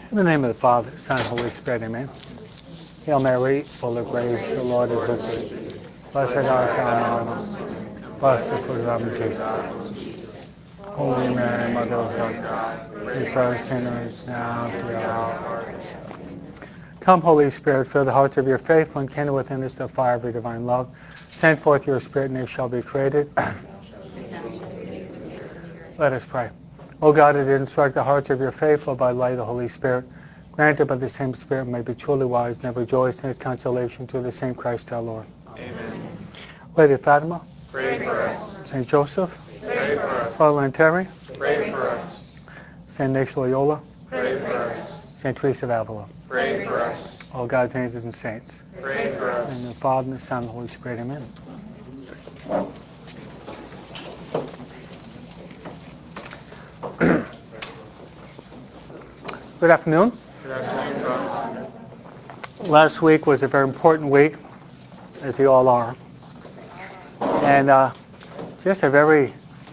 In the name of the Father, Son, and Holy Spirit, amen. Hail Mary, full of grace, the Lord is with thee. Blessed art thou among women. Blessed is the fruit of thy Jesus. Holy Mary, Mother of God, pray for us sinners now and at the hour of our death. Come, Holy Spirit, fill the hearts of your faithful and kindle within us the fire of your divine love. Send forth your Spirit, and they shall be created. Let us pray. O God, who did instruct the hearts of your faithful by the light of the Holy Spirit, granted by the same Spirit may be truly wise and have rejoiced in his consolation through the same Christ our Lord. Amen. Lady of Fatima, Pray for us. St. Joseph, Pray for us. Father Lanteri, Pray for us. St. Ignatius Loyola, Pray for us. St. Teresa of Avila, Pray for us. all God's angels and saints. Pray for In us. the Father, and the Son, and the Holy Spirit, amen. Good afternoon. Good afternoon, Father. Last week was a very important week, as they all are. And just a very,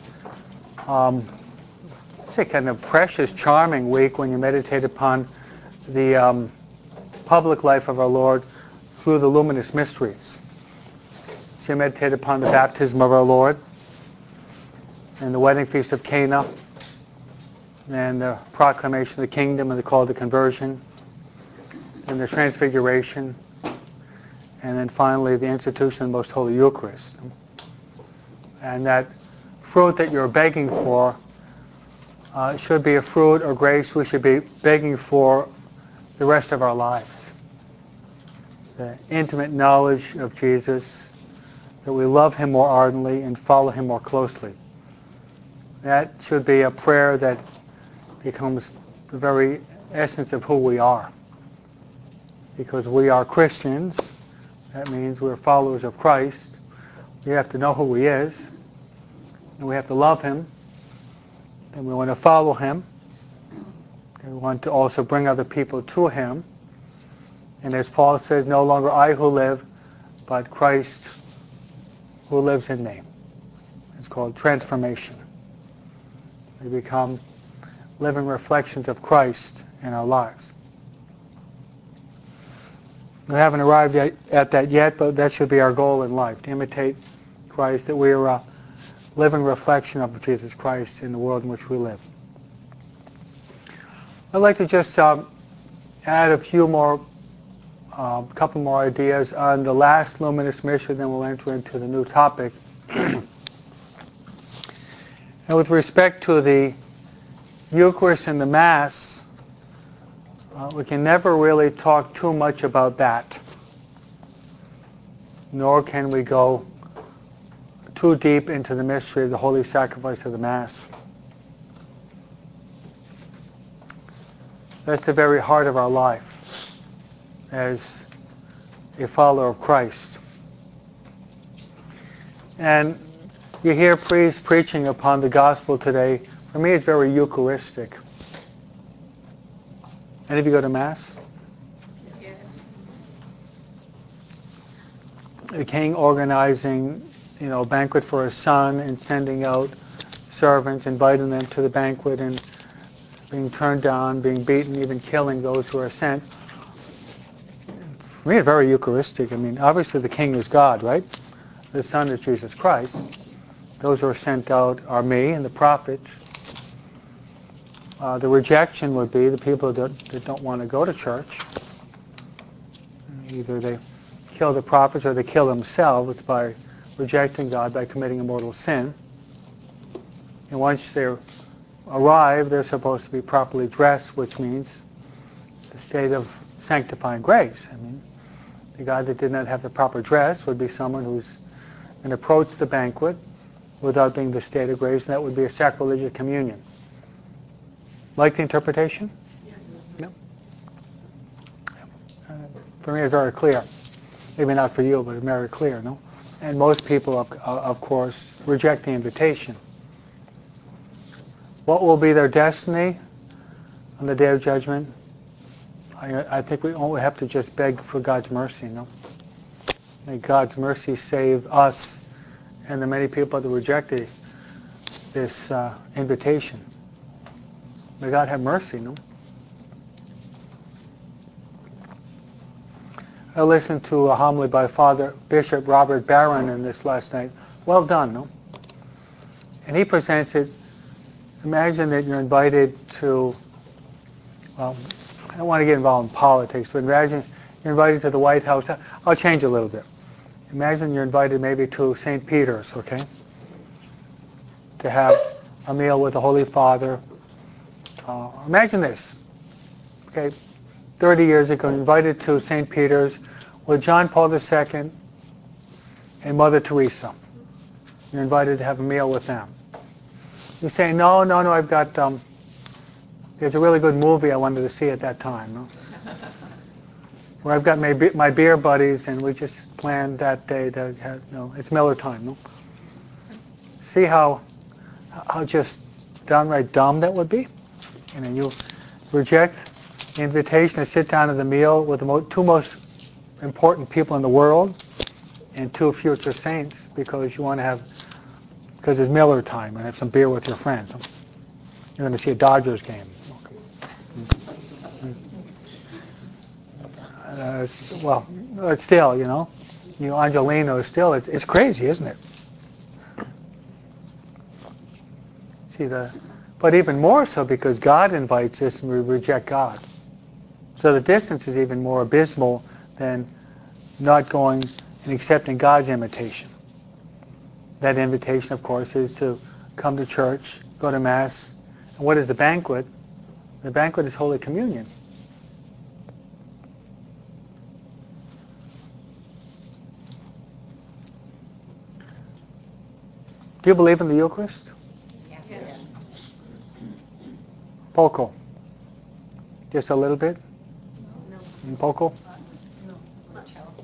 say kind of precious, charming week when you meditate upon the public life of our Lord through the luminous mysteries. So you meditate upon the baptism of our Lord and the wedding feast of Cana and the proclamation of the kingdom and the call to conversion and the transfiguration and then finally the institution of the Most Holy Eucharist. And that fruit that you're begging for should be a fruit or grace we should be begging for the rest of our lives. The intimate knowledge of Jesus, that we love him more ardently and follow him more closely. That should be a prayer that becomes the very essence of who we are. Because we are Christians, that means we're followers of Christ. We have to know who he is, and we have to love him, and we want to follow him, and we want to also bring other people to him. And as Paul says, no longer I who live, but Christ who lives in me. It's called transformation. We become living reflections of Christ in our lives. We haven't arrived at that yet, but that should be our goal in life, to imitate Christ, that we are a living reflection of Jesus Christ in the world in which we live. I'd like to just add a few more, couple more ideas on the last luminous mystery, then we'll enter into the new topic. And with respect to the Eucharist and the Mass, we can never really talk too much about that, nor can we go too deep into the mystery of the holy sacrifice of the Mass. That's the very heart of our life as a follower of Christ. And you hear priests preaching upon the gospel today. For me, it's very Eucharistic. Any of you go to Mass? Yes. The king organizing, a banquet for his son and sending out servants, inviting them to the banquet and being turned down, being beaten, even killing those who are sent. For me, it's very Eucharistic. Obviously the king is God, right? The son is Jesus Christ. Those who are sent out are me and the prophets. The rejection would be the people that don't want to go to church. Either they kill the prophets or they kill themselves by rejecting God, by committing a mortal sin. And once they arrive, they're supposed to be properly dressed, which means the state of sanctifying grace. The guy that did not have the proper dress would be someone who's going to approach the banquet without being the state of grace, and that would be a sacrilegious communion. Like the interpretation? Yes. No. For me, it's very clear. Maybe not for you, but it's very clear, no? And most people, of course, reject the invitation. What will be their destiny on the day of judgment? I think we only have to just beg for God's mercy, no? May God's mercy save us and the many people that rejected this invitation. May God have mercy, no? I listened to a homily by Father Bishop Robert Barron in this last night. Well done, no? And he presents it, imagine that you're invited to, well, I don't want to get involved in politics, but imagine you're invited to the White House. I'll change a little bit. Imagine you're invited maybe to St. Peter's, okay? To have a meal with the Holy Father. Imagine this, okay? 30 years ago, you're invited to St. Peter's with John Paul II and Mother Teresa. You're invited to have a meal with them. You say, no, I've got, there's a really good movie I wanted to see at that time. No? Where I've got my beer buddies and we just planned that day to have, it's Miller time. No? See how just downright dumb that would be? You reject the invitation to sit down at the meal with the two most important people in the world and two future saints because you want to have, because it's Miller time and have some beer with your friends. You're going to see a Dodgers game. Still, Angelino, still, it's crazy, isn't it? But even more so because God invites us and we reject God. So the distance is even more abysmal than not going and accepting God's invitation. That invitation, of course, is to come to church, go to Mass. And what is the banquet? The banquet is Holy Communion. Do you believe in the Eucharist? Yes. Poco. Just a little bit? No. In poco? No. Much help.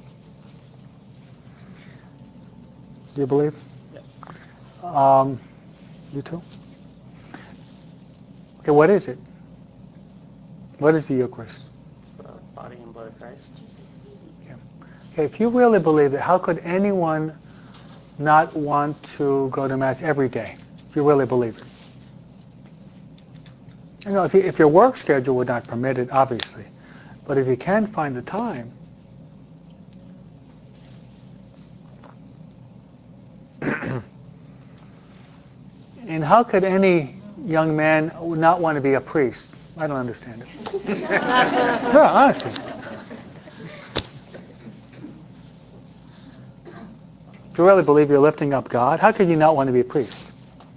Do you believe? Yes. You too? Okay, what is it? What is the Eucharist? It's the body and blood of Christ. Okay, if you really believe it, how could anyone not want to go to Mass every day? If you really believe it. If your work schedule would not permit it, obviously. But if you can find the time, and how could any young man not want to be a priest? I don't understand it. Yeah, honestly. If you really believe you're lifting up God, how could you not want to be a priest?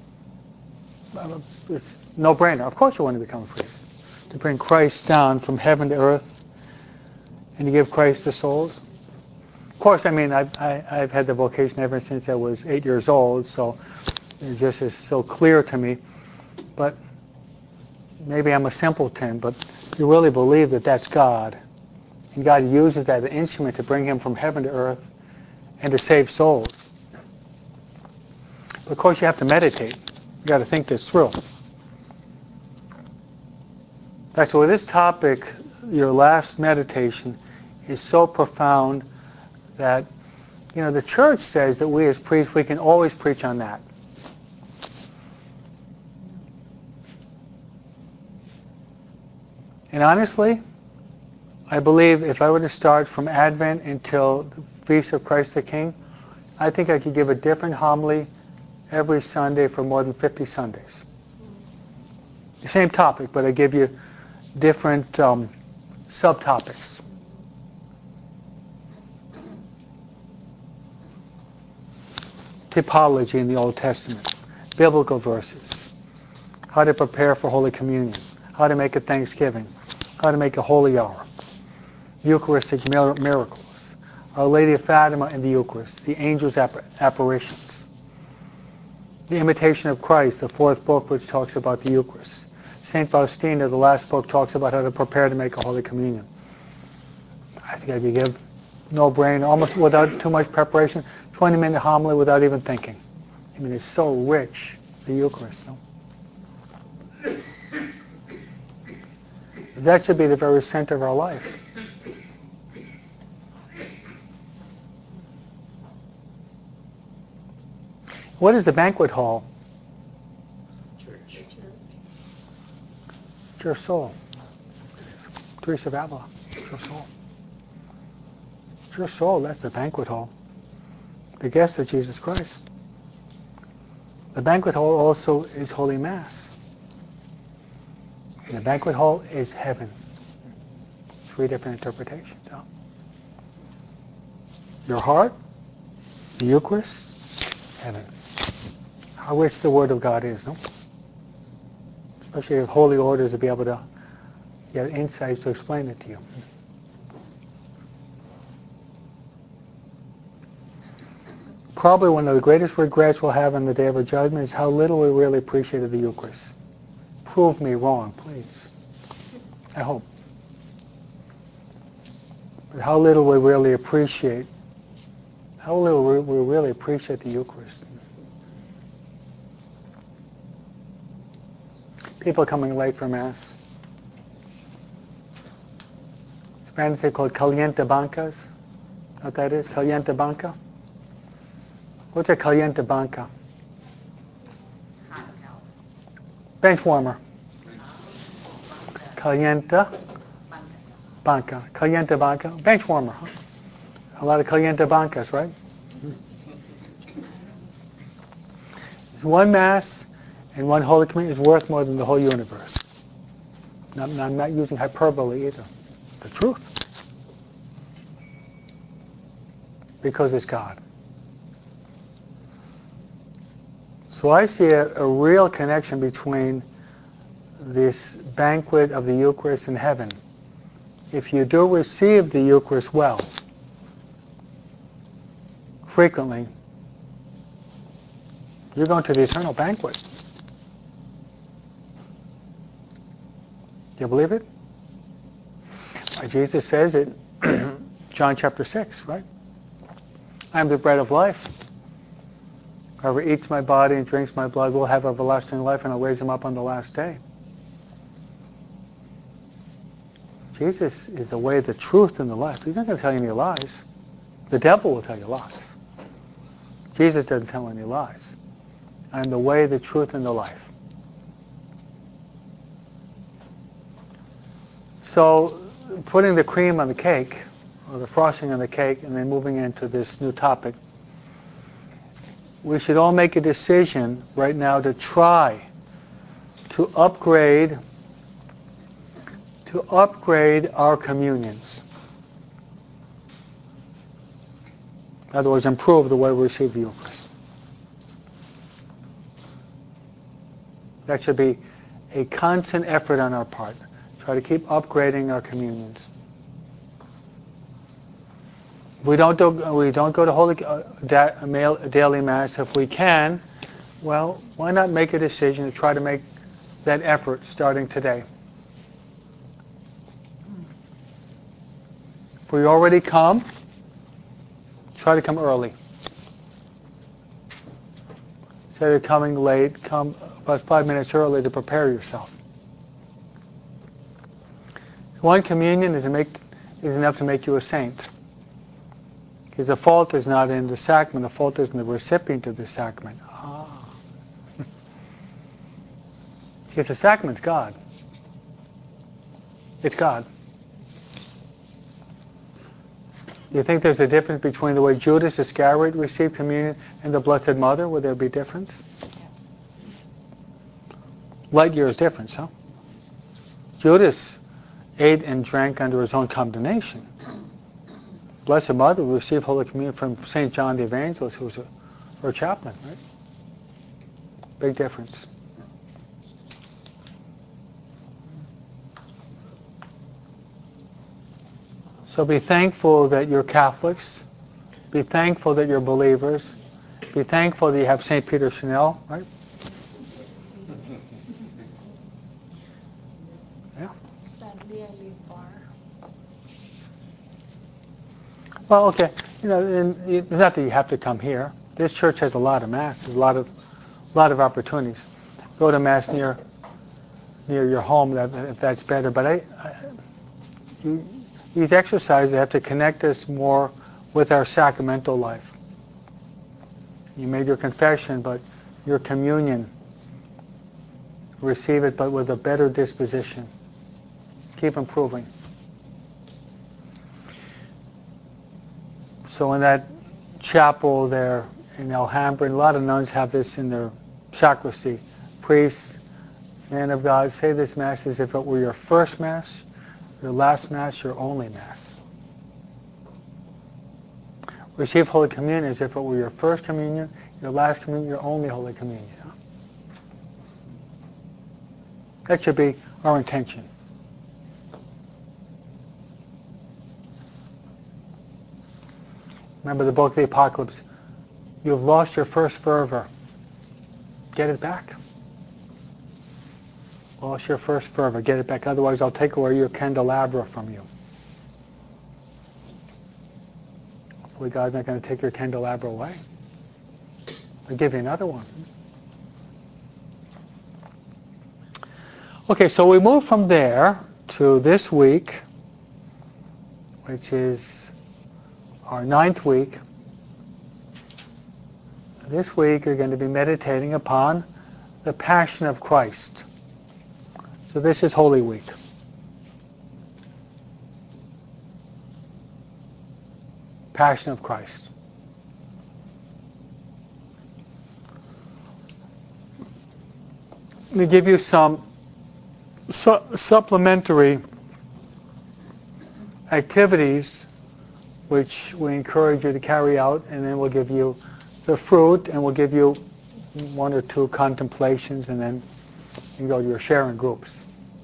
It's no-brainer. Of course you want to become a priest. To bring Christ down from heaven to earth and to give Christ to souls. Of course, I've had the vocation ever since I was 8 years old, so it just is so clear to me. But maybe I'm a simpleton, but you really believe that that's God. And God uses that as an instrument to bring him from heaven to earth and to save souls. But of course you have to meditate. You got to think this through. That's why this topic, your last meditation, is so profound that, the church says that we as priests, we can always preach on that. And honestly, I believe if I were to start from Advent until the Feast of Christ the King, I think I could give a different homily every Sunday for more than 50 Sundays. The same topic, but I give you different subtopics. Typology in the Old Testament, biblical verses, how to prepare for Holy Communion, how to make a Thanksgiving, how to make a Holy Hour, Eucharistic miracles, Our Lady of Fatima in the Eucharist, the angels' apparitions, the Imitation of Christ, the fourth book which talks about the Eucharist. St. Faustina, the last book, talks about how to prepare to make a Holy Communion. I think I could give no-brainer, almost without too much preparation, 20-minute homily without even thinking. It's so rich, the Eucharist. No? That should be the very center of our life. What is the banquet hall? Church. It's your soul. Teresa of Avila, it's your soul. your soul, that's the banquet hall. The guest of Jesus Christ. The banquet hall also is Holy Mass. And the banquet hall is heaven. 3 different interpretations. Huh? Your heart, the Eucharist, heaven. How rich the Word of God is, no? Especially if holy orders to be able to get insights to explain it to you. Probably one of the greatest regrets we'll have on the day of our judgment is how little we really appreciated the Eucharist. Prove me wrong, please. I hope. But how little we really appreciate the Eucharist. People coming late for Mass. Spanish they call it caliente bancas. Know what that is? Caliente banca? What's a caliente banca? Bench warmer. Caliente banca. Caliente banca. Bench warmer. Huh? A lot of caliente bancas, right? One Mass and one Holy Communion is worth more than the whole universe. I'm not using hyperbole either. It's the truth. Because it's God. So I see a real connection between this banquet of the Eucharist and heaven. If you do receive the Eucharist well, frequently, you're going to the eternal banquet. Do you believe it? Jesus says it, John chapter 6, right? I am the bread of life. Whoever eats my body and drinks my blood will have everlasting life, and I'll raise him up on the last day. Jesus is the way, the truth, and the life. He's not going to tell you any lies. The devil will tell you lies. Jesus doesn't tell any lies. I am the way, the truth, and the life. So, putting the cream on the cake, or the frosting on the cake, and then moving into this new topic, we should all make a decision right now to try to upgrade our communions. In other words, improve the way we receive the Eucharist. That should be a constant effort on our part. Try to keep upgrading our communions. We don't go to Holy Daily Mass if we can. Well, why not make a decision to try to make that effort starting today? If we already come, try to come early. Instead of coming late, come about 5 minutes early to prepare yourself. One communion is enough to make you a saint. Because the fault is not in the sacrament, the fault is in the recipient of the sacrament. Because the sacrament's God. It's God. You think there's a difference between the way Judas Iscariot received communion and the Blessed Mother? Would there be a difference? Light years difference, huh? Judas ate and drank under his own condemnation. Blessed Mother received Holy Communion from St. John the Evangelist, who was her chaplain, right? Big difference. So be thankful that you're Catholics. Be thankful that you're believers. Be thankful that you have St. Peter Chanel, right? Yeah. Sadly, I live far. Well, okay. It's not that you have to come here. This church has a lot of masses, a lot of opportunities. Go to Mass near your home if that's better. But these exercises have to connect us more with our sacramental life. You made your confession, but your communion, receive it, but with a better disposition. Keep improving. So in that chapel there in Alhambra, and a lot of nuns have this in their sacristy. Priests, man of God, say this Mass as if it were your first Mass, your last Mass, your only Mass. Receive Holy Communion as if it were your first communion, your last communion, your only Holy Communion. That should be our intention. Remember the book of the Apocalypse. You have lost your first fervor. Get it back. Lost your first fervor. Get it back. Otherwise, I'll take away your candelabra from you. Hopefully God's not going to take your candelabra away. I'll give you another one. Okay, so we move from there to this week, which is our 9th week. This week you're going to be meditating upon the Passion of Christ. So this is Holy Week. Passion of Christ. Let me give you some supplementary activities which we encourage you to carry out, and then we'll give you the fruit, and we'll give you 1 or 2 contemplations, and then you can go to your sharing groups.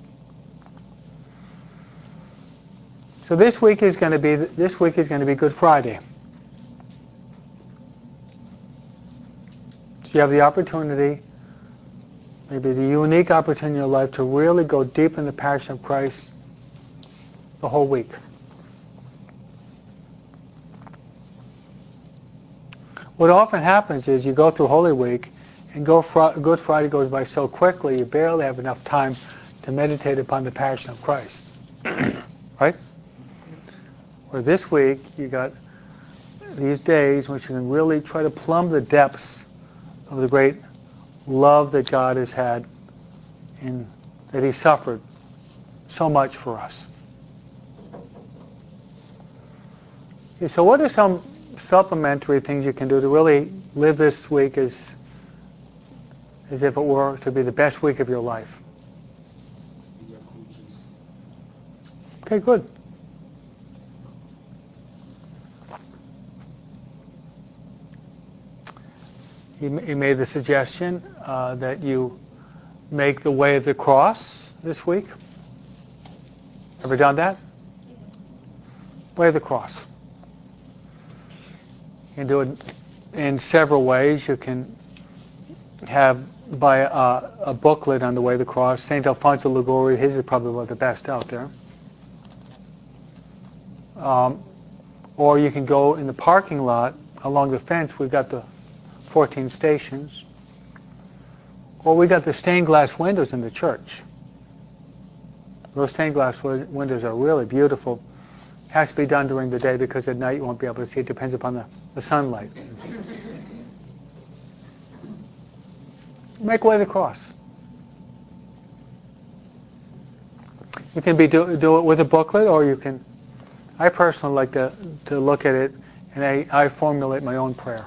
So this week is going to be Good Friday. So you have the opportunity, maybe the unique opportunity in your life, to really go deep in the Passion of Christ the whole week. What often happens is you go through Holy Week, and Good Friday goes by so quickly you barely have enough time to meditate upon the Passion of Christ. Right? Where this week you got these days which you can really try to plumb the depths of the great love that God has had and that He suffered so much for us. Okay, so what are some supplementary things you can do to really live this week as if it were to be the best week of your life? Okay, good. He made the suggestion that you make the Way of the Cross this week. Ever done that? Way of the Cross. You can do it in several ways. You can buy a booklet on the Way of the Cross. St. Alfonso Liguori, his is probably one of the best out there. Or you can go in the parking lot along the fence. We've got the 14 stations. Or we got the stained glass windows in the church. Those stained glass windows are really beautiful. It has to be done during the day because at night you won't be able to see. It depends upon the sunlight. Make Way of the Cross. You can do it with a booklet, or you can. I personally like to look at it, and I formulate my own prayer.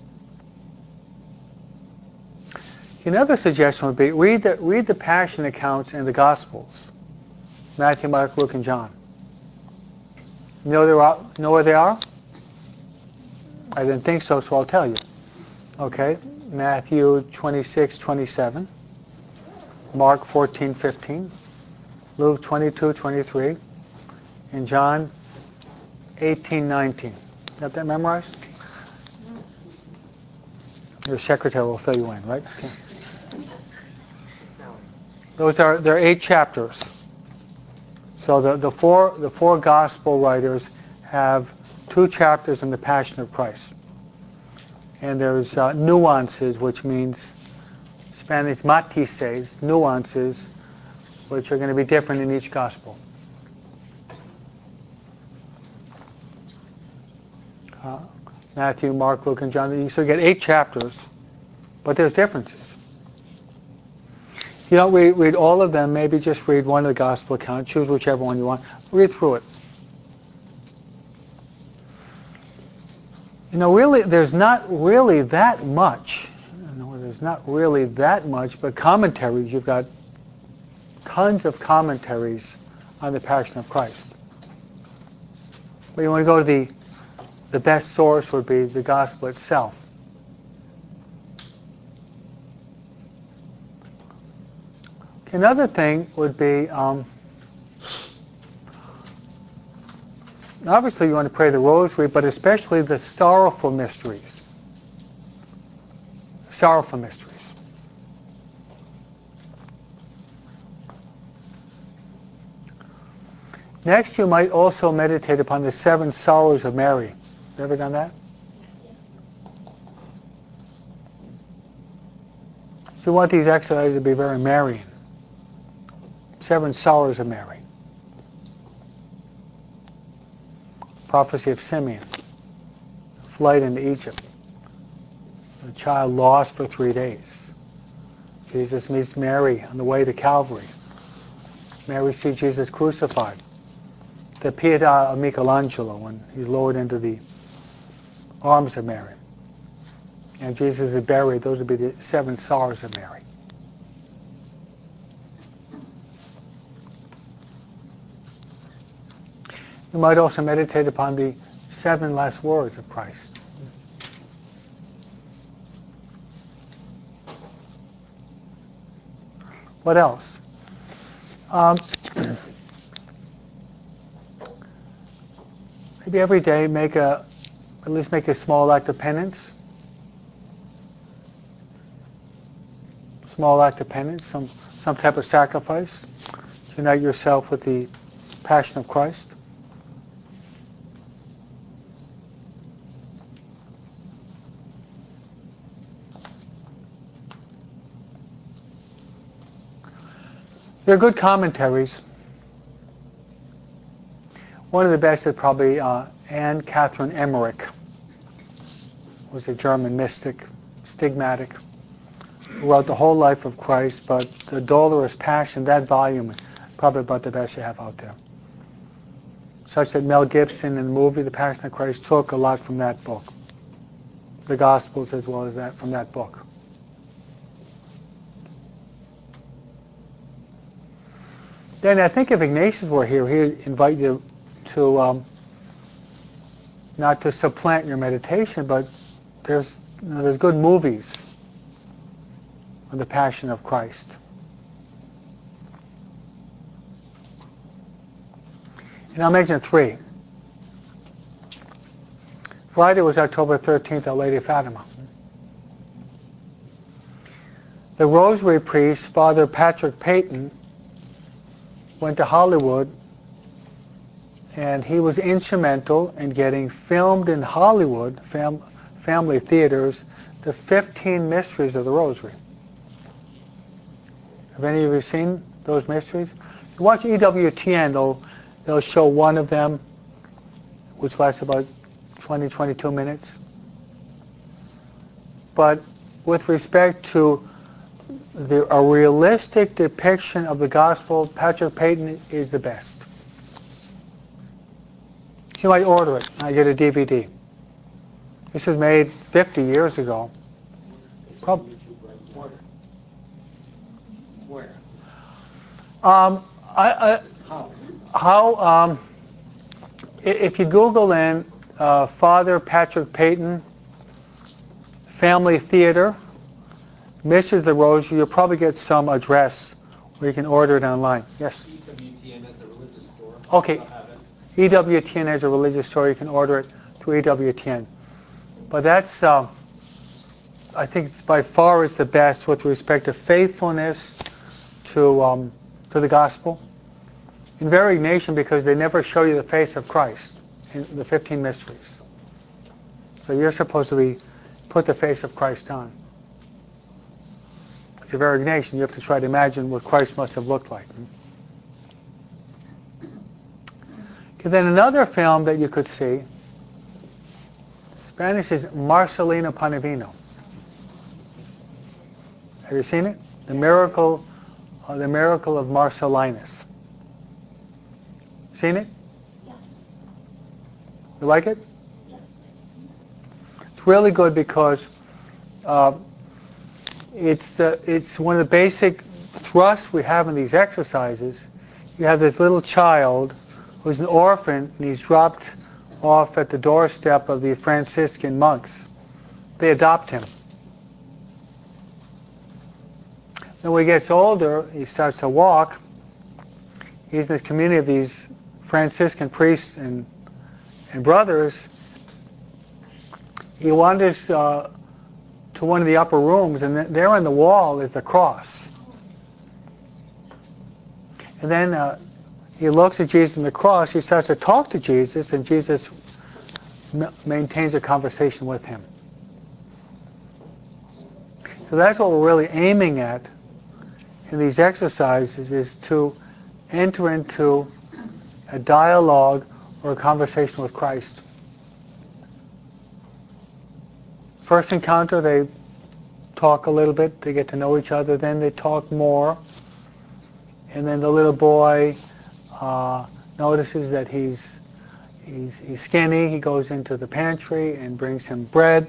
Another suggestion would be read the Passion accounts in the Gospels: Matthew, Mark, Luke, and John. Know where they are? I didn't think so, so I'll tell you. Okay, Matthew 26:27, Mark 14:15, Luke 22:23, and John 18:19. Got that memorized? Your secretary will fill you in, right? Okay. There are 8 chapters. So the four gospel writers have 2 chapters in the Passion of Christ. And there's nuances, which means Spanish matices, nuances, which are going to be different in each gospel. Matthew, Mark, Luke, and John. So you get 8 chapters, but there's differences. If you don't read all of them, maybe just read one of the gospel accounts. Choose whichever one you want. Read through it. Really, there's not really that much. There's not really that much, but commentaries, you've got tons of commentaries on the Passion of Christ. But you want to go to the best source would be the Gospel itself. Another thing would be, obviously you want to pray the Rosary, but especially the sorrowful mysteries. Sorrowful mysteries. Next, you might also meditate upon the 7 sorrows of Mary. You ever done that? So you want these exercises to be very Marian. 7 sorrows of Mary. Prophecy of Simeon. Flight into Egypt. The child lost for 3 days. Jesus meets Mary on the way to Calvary. Mary sees Jesus crucified. The Pietà of Michelangelo when he's lowered into the arms of Mary. And Jesus is buried. Those would be the 7 sorrows of Mary. You might also meditate upon the 7 last words of Christ. What else? Maybe every day at least make a small act of penance. Small act of penance, some type of sacrifice. Unite yourself with the Passion of Christ. There are good commentaries. One of the best is probably Anne Catherine Emmerich, was a German mystic, stigmatic, who wrote the whole life of Christ, but the Dolorous Passion, that volume, is probably about the best you have out there. Such that Mel Gibson in the movie The Passion of Christ took a lot from that book. The Gospels as well as that from that book. Then I think if Ignatius were here, he'd invite you to not to supplant your meditation, but there's good movies on the Passion of Christ. And I'll mention 3. Friday was October 13th, Our Lady of Fatima. The Rosary priest, Father Patrick Peyton, went to Hollywood, and he was instrumental in getting filmed in Hollywood, family theaters, the 15 Mysteries of the Rosary. Have any of you seen those mysteries? You watch EWTN, they'll show one of them, which lasts about 20, 22 minutes. But with respect to a realistic depiction of the gospel, Patrick Peyton is the best. You might order it. I get a DVD. This was made 50 years ago. Where? If you Google in Father Patrick Peyton, Family Theater, Mysteries of the Rosary, you'll probably get some address where you can order it online. Yes? EWTN has a religious store. Okay. EWTN has a religious store. You can order it through EWTN. But that's, I think it's by far is the best with respect to faithfulness to the gospel. In very Ignatian, because they never show you the face of Christ in the 15 mysteries. So you're supposed to put the face of Christ on. It's a very Ignatian. You have to try to imagine what Christ must have looked like. Okay, then another film that you could see, Spanish is Marcelino Panavino. Have you seen it? The Miracle of Marcellinus. Seen it? Yeah. You like it? Yes. It's really good because it's one of the basic thrusts we have in these exercises. You have this little child who's an orphan, and he's dropped off at the doorstep of the Franciscan monks. They adopt him. Then when he gets older, he starts to walk. He's in this community of these Franciscan priests and brothers. He wanders to one of the upper rooms, and there on the wall is the cross. And then he looks at Jesus and the cross. He starts to talk to Jesus, and Jesus maintains a conversation with him. So that's what we're really aiming at in these exercises, is to enter into a dialogue or a conversation with Christ. First encounter, they talk a little bit, they get to know each other, then they talk more, and then the little boy notices that he's skinny. He goes into the pantry and brings him bread.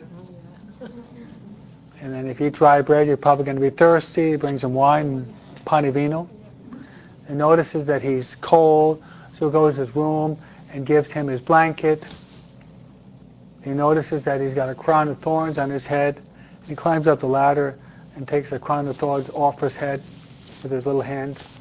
And then if you eat dry bread, you're probably going to be thirsty. He brings him wine, pane vino. And notices that he's cold, so he goes to his room and gives him his blanket. He notices that he's got a crown of thorns on his head. He climbs up the ladder and takes the crown of thorns off his head with his little hands.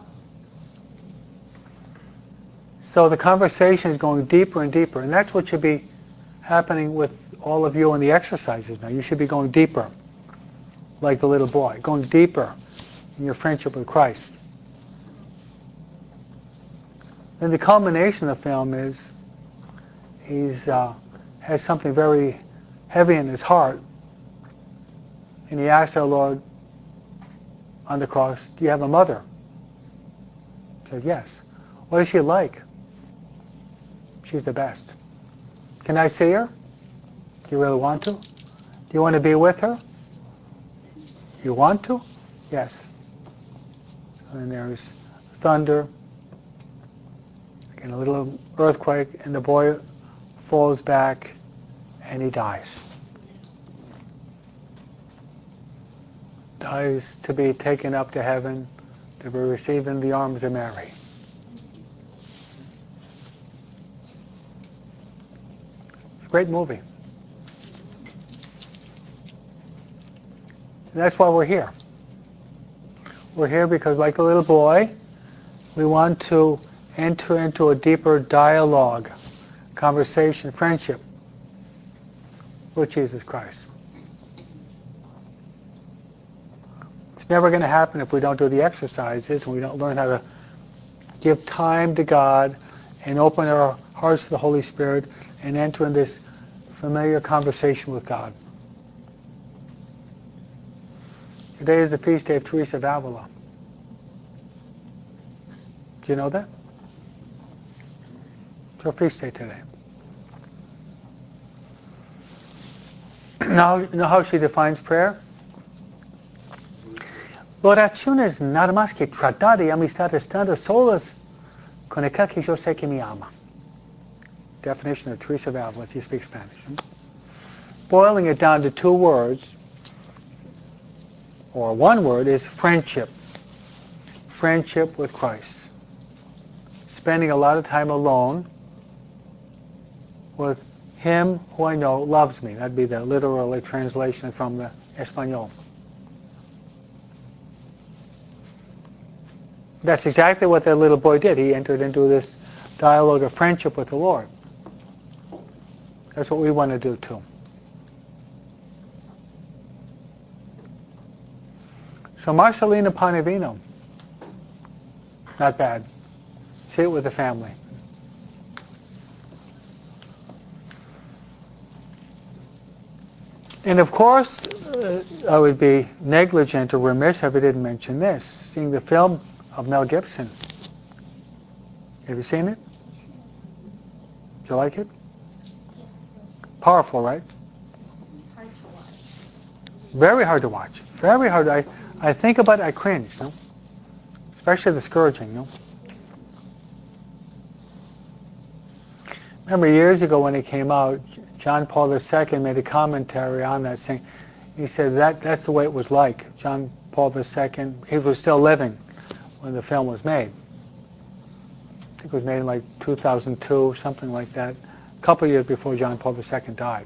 So the conversation is going deeper and deeper, and that's what should be happening with all of you in the exercises now. You should be going deeper, like the little boy, going deeper in your friendship with Christ. Then the culmination of the film is he's has something very heavy in his heart, and he asks our Lord on the cross, "Do you have a mother?" He says, "Yes." "What is she like?" "She's the best." "Can I see her?" "Do you really want to?" "Do you want to be with her?" "You want to?" "Yes." And there's thunder and a little earthquake, and the boy falls back and he dies. Dies to be taken up to heaven, to be received in the arms of Mary. It's a great movie. And that's why we're here. We're here because, like the little boy, we want to enter into a deeper dialogue, conversation, friendship with Jesus Christ. It's never going to happen if we don't do the exercises and we don't learn how to give time to God and open our hearts to the Holy Spirit and enter in this familiar conversation with God. Today is the feast day of Teresa of Avila. Do you know that? It's her feast day today. Now, you know how she defines prayer? L'orazione es nada más que tratar de amistad estando solas con aquel que yo sé que me ama. Definition of Teresa of Avila, if you speak Spanish. Boiling it down to two words, or one word, is friendship. Friendship with Christ. Spending a lot of time alone with Him who I know loves me. That'd be the literal translation from the Espanol. That's exactly what that little boy did. He entered into this dialogue of friendship with the Lord. That's what we want to do too. So Marcellina pane vino. Not bad. Say it with the family. And of course, I would be negligent or remiss if I didn't mention this. Seeing the film of Mel Gibson. Have you seen it? Do you like it? Powerful, right? Hard to watch. Very hard to watch. Very hard. I think about it, I cringe, no? Especially the scourging, no? Remember years ago when it came out, John Paul II made a commentary on that, saying, he said that's the way it was like. John Paul II, he was still living when the film was made. I think it was made in like 2002, something like that, a couple of years before John Paul II died.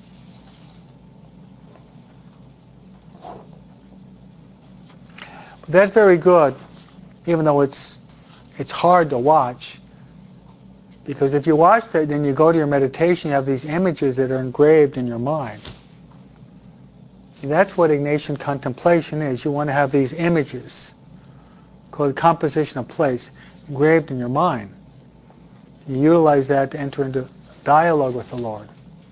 But that's very good, even though it's hard to watch. Because if you watch that, then you go to your meditation, you have these images that are engraved in your mind. And that's what Ignatian contemplation is. You want to have these images, called composition of place, engraved in your mind. You utilize that to enter into dialogue with the Lord.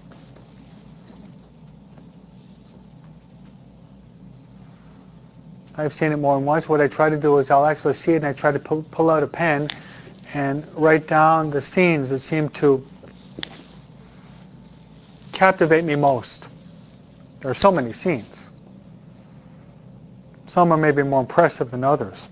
I've seen it more than once. What I try to do is I'll actually see it and I try to pull out a pen and write down the scenes that seem to captivate me most. There are so many scenes. Some are maybe more impressive than others.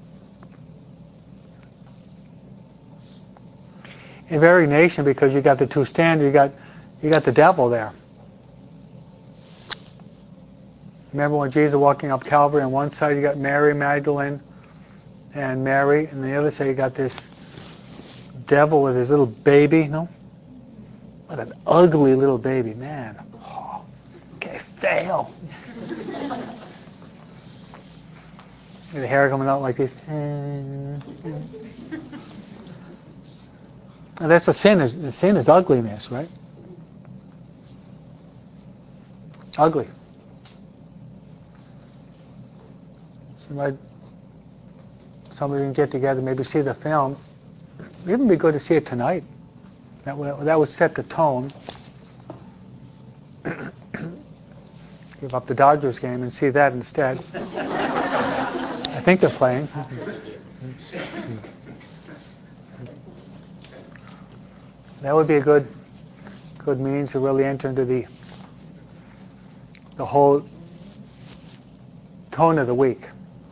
In very nation, because you got the two standards, you got the devil there. Remember when Jesus was walking up Calvary, on one side you got Mary Magdalene and Mary, and the other side you got this devil with his little baby, no? What an ugly little baby, man. Oh, okay, fail. The hair coming out like this. And that's what sin is. Sin is ugliness, right? Ugly. Somebody can get together, maybe see the film. It'd even be good to see it tonight. That would set the tone. Give up the Dodgers game and see that instead. I think they're playing. That would be a good means to really enter into the whole tone of the week.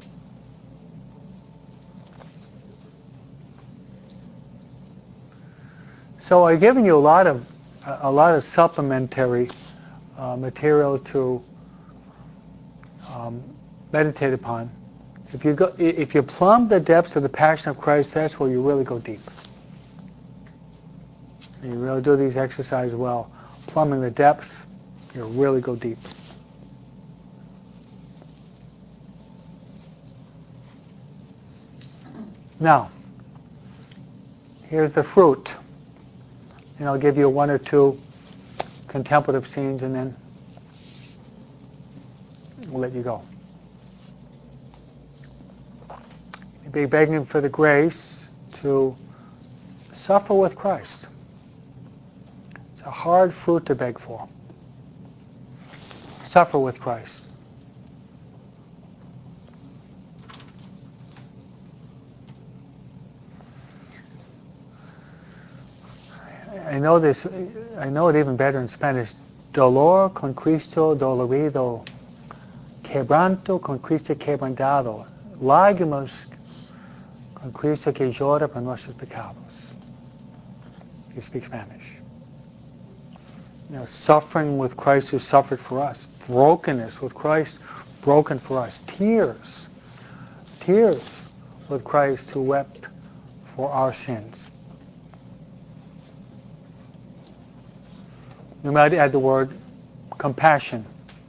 So I've given you a lot of supplementary material to meditate upon. So if you plumb the depths of the Passion of Christ, that's where you really go deep. And you really do these exercises well. Plumbing the depths, you really go deep. Now, here's the fruit. And I'll give you one or two contemplative scenes and then we'll let you go. You'll be begging for the grace to suffer with Christ. It's a hard fruit to beg for. Suffer with Christ. I know it even better in Spanish. Dolor con Cristo dolorido, quebranto con Cristo quebrantado, lágrimas con Cristo que llora por nuestros pecados. If you speak Spanish. Suffering with Christ who suffered for us. Brokenness with Christ, broken for us. Tears with Christ who wept for our sins. You might add the word compassion.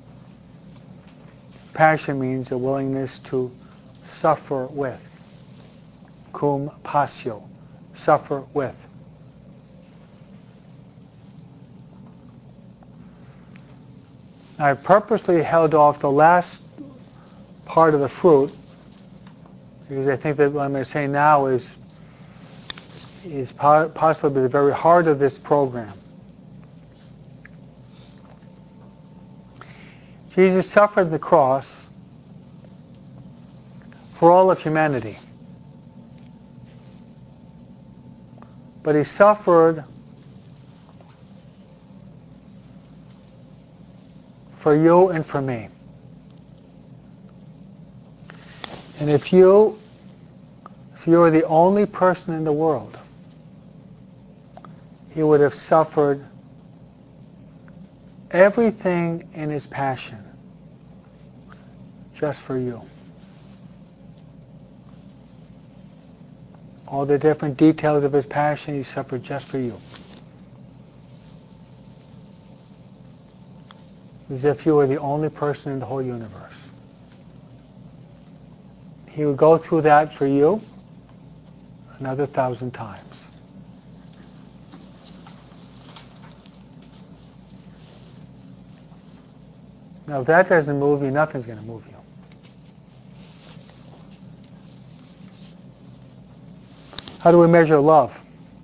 Passion means a willingness to suffer with. Cum passio, suffer with. I purposely held off the last part of the fruit because I think that what I'm going to say now is possibly the very heart of this program. Jesus suffered the cross for all of humanity. But he suffered for you and for me. And if you are the only person in the world, he would have suffered everything in his passion just for you. All the different details of his passion he suffered just for you. As if you were the only person in the whole universe. He would go through that for you another 1,000 times. Now if that doesn't move you, nothing's going to move you. How do we measure love?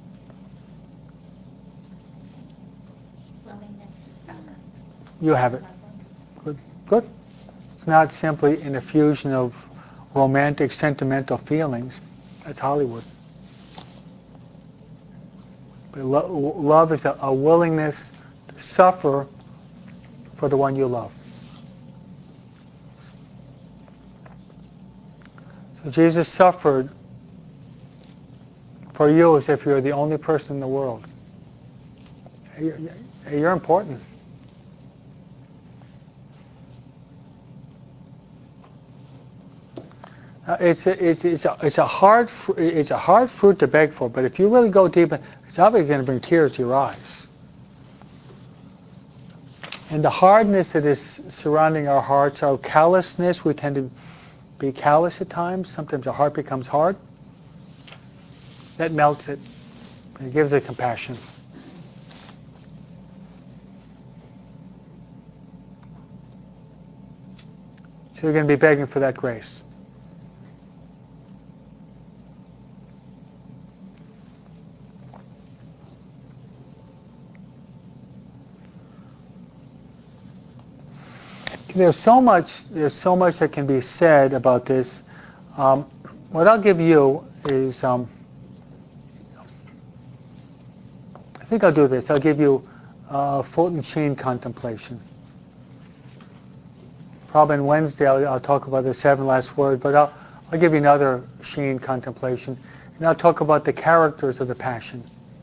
Willingness to suffer. You have it. Good. Good. It's not simply an effusion of romantic, sentimental feelings. That's Hollywood. But love is a willingness to suffer for the one you love. So Jesus suffered for you as if you're the only person in the world. You're important. It's a hard fruit to beg for, but if you really go deep, it's obviously going to bring tears to your eyes. And the hardness that is surrounding our hearts, our callousness, we tend to be callous at times. Sometimes our heart becomes hard. That melts it. It gives it compassion. So you're going to be begging for that grace. There's so much that can be said about this. What I'll give you is, I think I'll do this. I'll give you Fulton Sheen contemplation. Probably on Wednesday I'll talk about the 7 last words, but I'll give you another Sheen contemplation, and I'll talk about the characters of the Passion.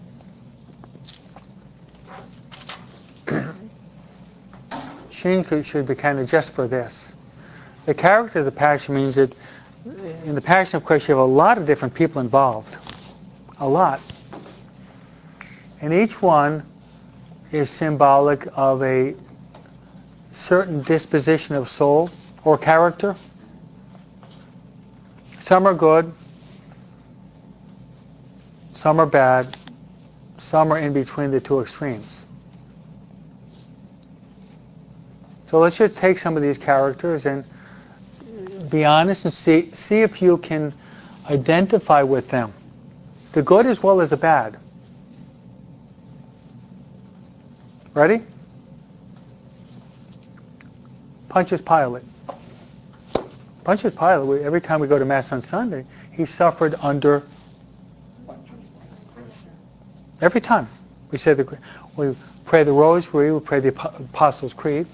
Sheen should be kind of just for this. The character of the Passion means that in the Passion of Christ you have a lot of different people involved. A lot. And each one is symbolic of a certain disposition of soul or character. Some are good, some are bad, some are in between the two extremes. So let's just take some of these characters and be honest and see if you can identify with them. The good as well as the bad. Ready? Pontius Pilate. Pontius Pilate, every time we go to Mass on Sunday, he suffered under... Every time. We pray the Rosary, we pray the Apostles' Creed.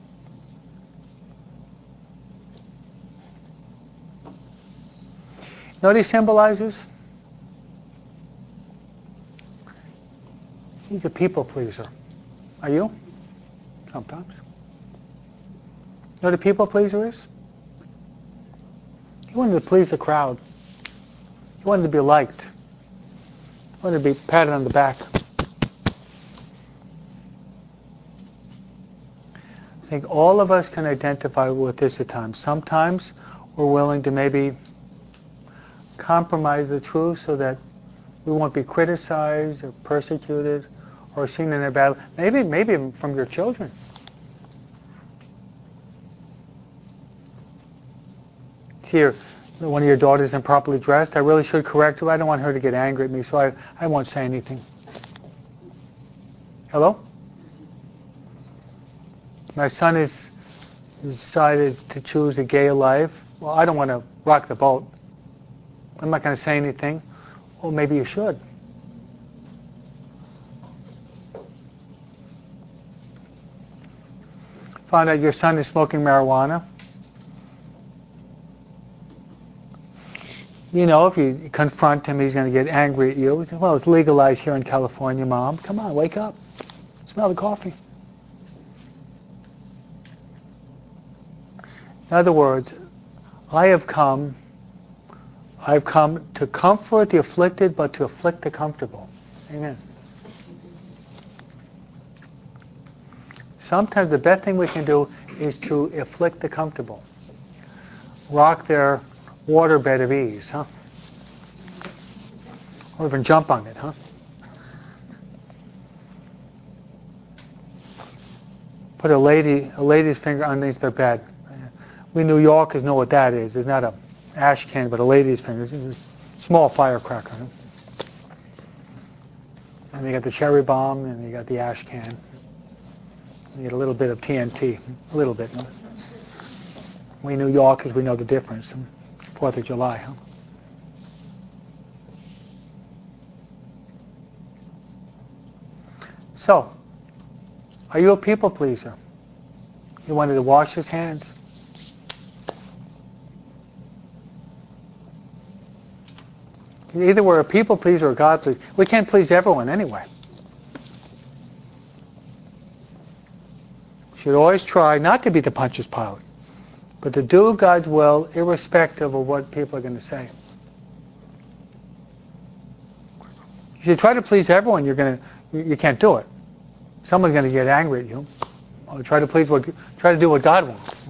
You know what he symbolizes? He's a people pleaser. Are you? Sometimes. You know what a people pleaser is? He wanted to please the crowd. He wanted to be liked. He wanted to be patted on the back. I think all of us can identify with this at times. Sometimes we're willing to maybe compromise the truth so that we won't be criticized or persecuted or seen in a bad way. Maybe from your children. Here, one of your daughters improperly dressed. I really should correct her. I don't want her to get angry at me, so I won't say anything. Hello? My son has decided to choose a gay life. Well, I don't want to rock the boat. I'm not going to say anything. Well, maybe you should. Found out your son is smoking marijuana. You know, if you confront him, he's going to get angry at you. He says, well, it's legalized here in California, Mom. Come on, wake up. Smell the coffee. In other words, I've come to comfort the afflicted, but to afflict the comfortable. Amen. Sometimes the best thing we can do is to afflict the comfortable. Rock their waterbed of ease, huh? Or even jump on it, huh? Put a lady's finger underneath their bed. We New Yorkers know what that is. It's not a ash can, but a lady's finger. It's a small firecracker. Huh? And you got the cherry bomb, and you got the ash can. You get a little bit of TNT, a little bit. Huh? We New Yorkers, we know the difference. 4th of July, huh? So, are you a people pleaser? He wanted to wash his hands. Either we're a people pleaser or a God pleaser. We can't please everyone anyway. We should always try not to be the Pontius Pilate, but to do God's will irrespective of what people are going to say. If you try to please everyone, you can't do it. Someone's going to get angry at you. Or try to do what God wants.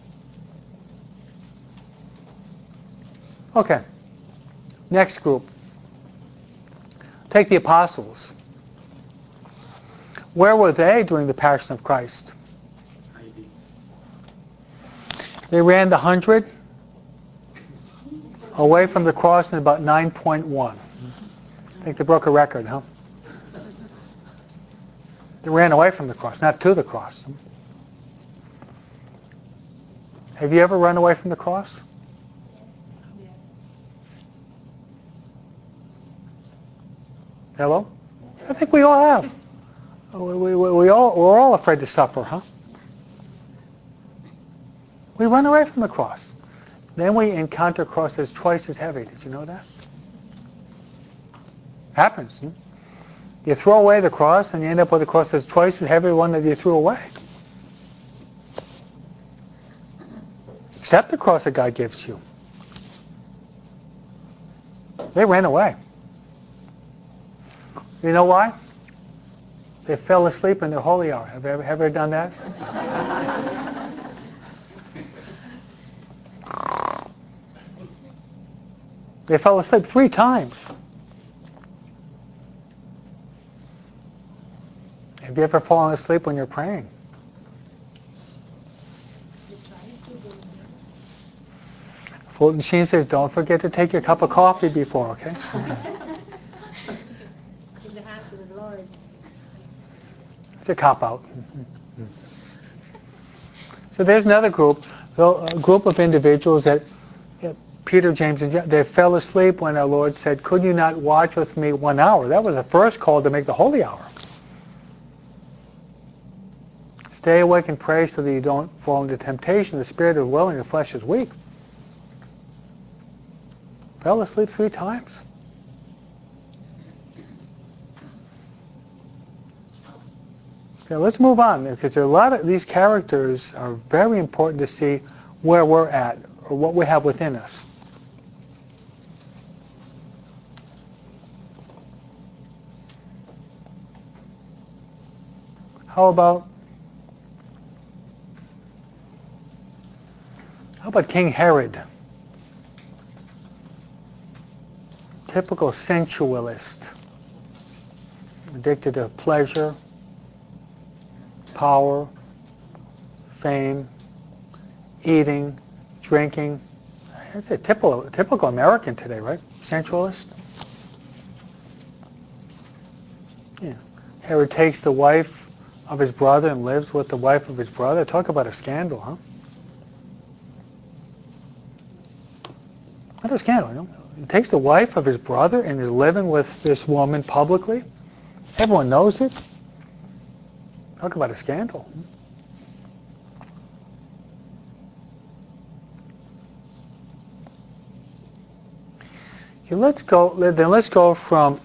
Okay. Next group. Take the apostles. Where were they during the Passion of Christ? They ran the 100 away from the cross in about 9.1. I think they broke a record, huh? They ran away from the cross, not to the cross. Have you ever run away from the cross? Hello? I think we all have. We're all afraid to suffer, huh? We run away from the cross. Then we encounter a cross that's twice as heavy. Did you know that? Happens. Hmm? You throw away the cross and you end up with a cross that's twice as heavy as the one that you threw away. Accept the cross that God gives you. They ran away. You know why? They fell asleep in their holy hour. Have you ever done that? They fell asleep 3 times. Have you ever fallen asleep when you're praying? Fulton Sheen says, don't forget to take your cup of coffee before, okay? In the house of the Lord. It's a cop-out. So there's another group, a group of individuals that Peter, James, and John, they fell asleep when our Lord said, could you not watch with me 1 hour? That was the first call to make the holy hour. Stay awake and pray so that you don't fall into temptation. The spirit is willing, the flesh is weak. Fell asleep 3 times. Okay, let's move on, because a lot of these characters are very important to see where we're at or what we have within us. How about King Herod? Typical sensualist, addicted to pleasure, power, fame, eating, drinking. That's a typical American today, right? Sensualist. Yeah. Herod takes the wife of his brother and lives with the wife of his brother. Talk about a scandal, huh? Not a scandal, you know? He takes the wife of his brother and is living with this woman publicly. Everyone knows it. Talk about a scandal. Okay, let's go from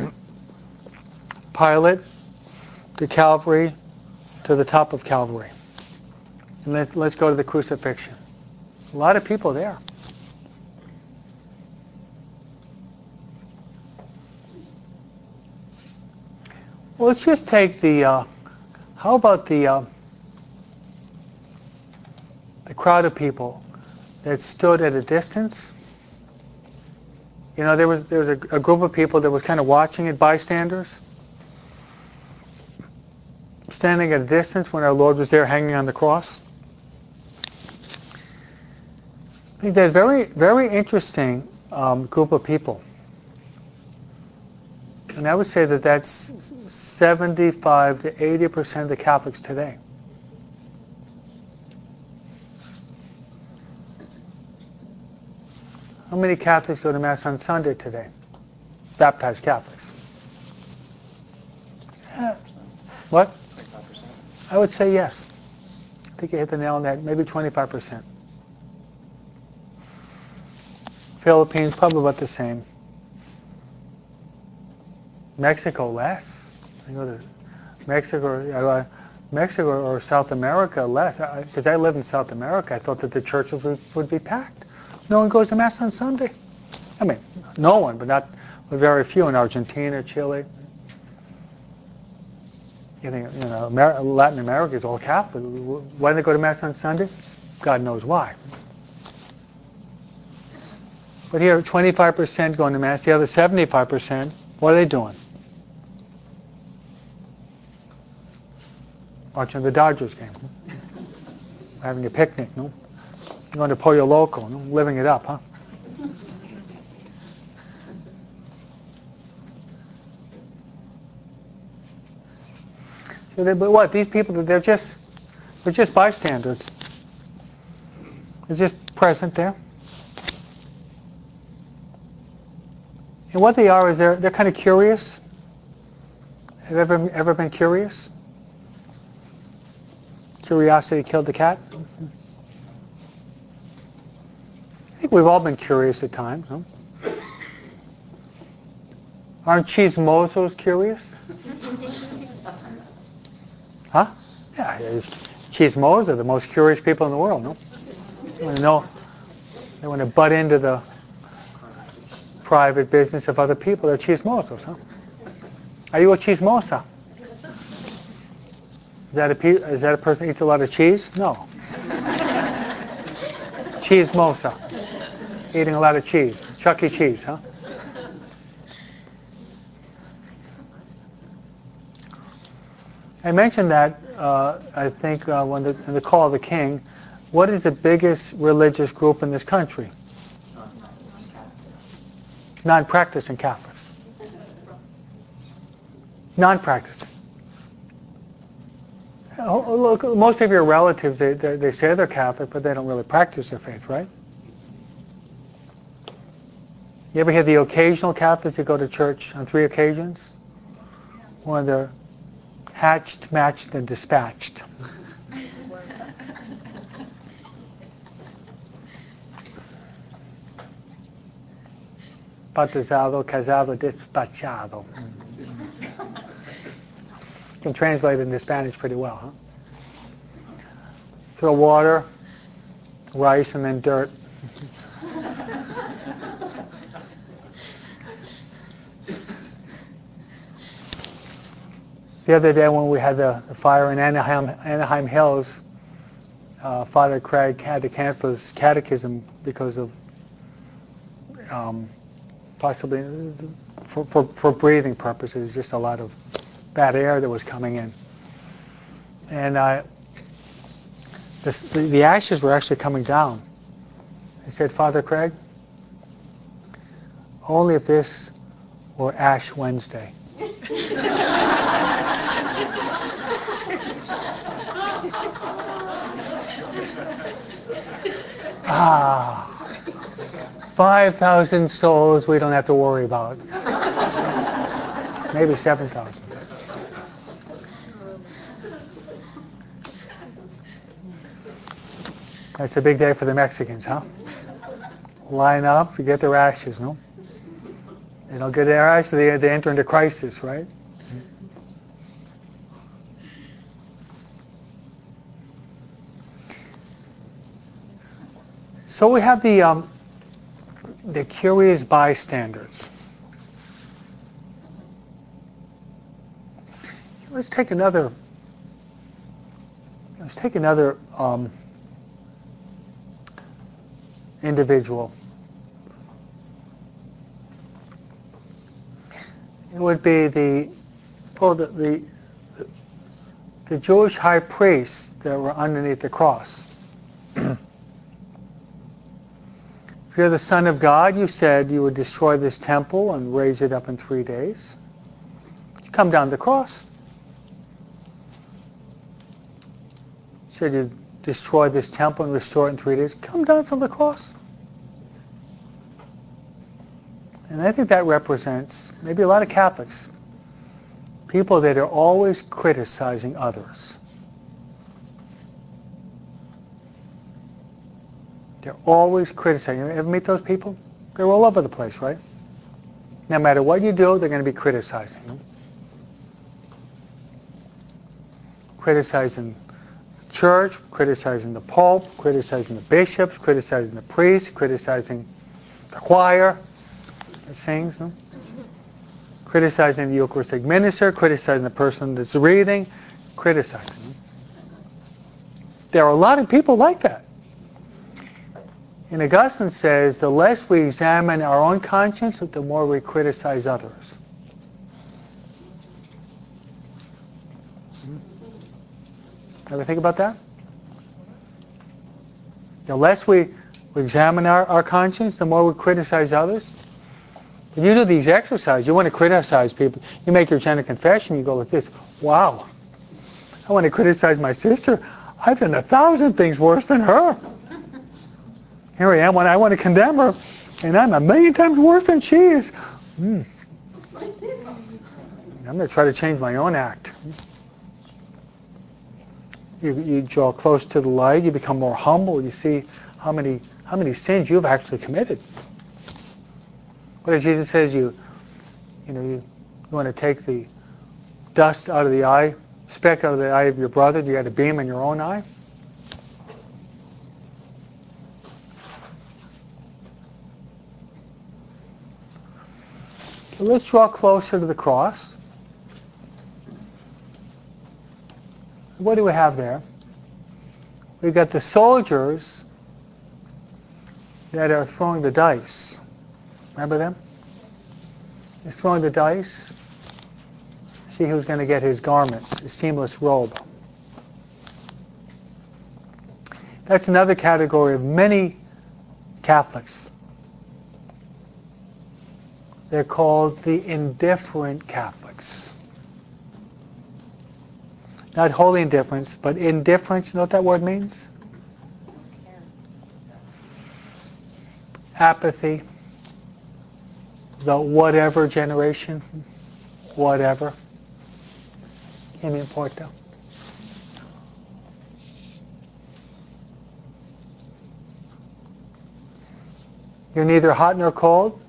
Pilate to Calvary to the top of Calvary. And let's go to the crucifixion. A lot of people there. Well, let's just take the, how about the crowd of people that stood at a distance? You know, there was a group of people that was kind of watching it, bystanders, standing at a distance when our Lord was there hanging on the cross. I think they're very, very interesting group of people. And I would say that that's 75 to 80% of the Catholics today. How many Catholics go to Mass on Sunday today? Baptized Catholics. What? 25%. I would say yes. I think you hit the nail on that. Maybe 25%. Philippines, probably about the same. Mexico, less. I go to Mexico or South America, less. Because I live in South America, I thought that the churches would be packed. No one goes to Mass on Sunday. I mean, no one, but very few in Argentina, Chile. You think, Latin America is all Catholic. Why do they go to Mass on Sunday? God knows why. But here, 25% going to Mass. The other 75%, what are they doing? Watching the Dodgers game. Having a picnic, no? Going to Pollo Loco, no? Living it up, huh? So but what? These people, they're just bystanders. They're just present there. And what they are is they're kind of curious. Have you ever been curious? Curiosity killed the cat. I think we've all been curious at times. Huh? Aren't chismosos curious? Huh? Yeah, chismosos are the most curious people in the world, no? They want to butt into the private business of other people. They're chismosos, huh? Are you a chismosa? Is that a person who eats a lot of cheese? No. Chismosa. Eating a lot of cheese. Chuck E. Cheese, huh? I mentioned that, I think, when the Call of the King. What is the biggest religious group in this country? Non-practicing Catholics. Non-practicing. Look, most of your relatives, they say they're Catholic, but they don't really practice their faith, right? You ever hear the occasional Catholics that go to church on 3 occasions? When they're hatched, matched, and dispatched. Bautizado, casado, despachado. You can translate it into Spanish pretty well, huh? Throw water, rice, and then dirt. The other day when we had the fire in Anaheim Hills, Father Craig had to cancel his catechism because of possibly for breathing purposes, just a lot of bad air that was coming in. And the ashes were actually coming down. He said, Father Craig, only if this were Ash Wednesday. Ah, 5,000 souls we don't have to worry about. Maybe 7,000. That's a big day for the Mexicans, huh? Line up to get their ashes, no? They don't get their ashes, they enter into crisis, right? So we have the curious bystanders. Let's take another individual. It would be the Jewish high priests that were underneath the cross. If you're the Son of God, you said you would destroy this temple and raise it up in 3 days. You come down the cross. You said you'd destroy this temple and restore it in 3 days. Come down from the cross. And I think that represents maybe a lot of Catholics, people that are always criticizing others. They're always criticizing. You ever meet those people? They're all over the place, right? No matter what you do, they're going to be criticizing you. Criticizing the church, criticizing the Pope, criticizing the bishops, criticizing the priests, criticizing the choir that sings, no? Criticizing the Eucharistic minister, criticizing the person that's reading, criticizing them. There are a lot of people like that. And Augustine says, the less we examine our own conscience, the more we criticize others. Ever think about that? The less we examine our conscience, the more we criticize others. When you do these exercises, you want to criticize people. You make your general confession, you go like this: wow, I want to criticize my sister. I've done 1,000 things worse than her. Here I am when I want to condemn her, and I'm 1,000,000 times worse than she is. I'm going to try to change my own act. You draw close to the light. You become more humble. You see how many sins you've actually committed. What if Jesus says you want to take the dust out of the eye, speck out of the eye of your brother? Do you have a beam in your own eye? So let's draw closer to the cross. What do we have there? We've got the soldiers that are throwing the dice. Remember them? They're throwing the dice. See who's going to get his garments, his seamless robe. That's another category of many Catholics. They're called the indifferent Catholics. Not holy indifference, but indifference. You know what that word means? Apathy. The whatever generation. Whatever. Che mi importa? You're neither hot nor cold,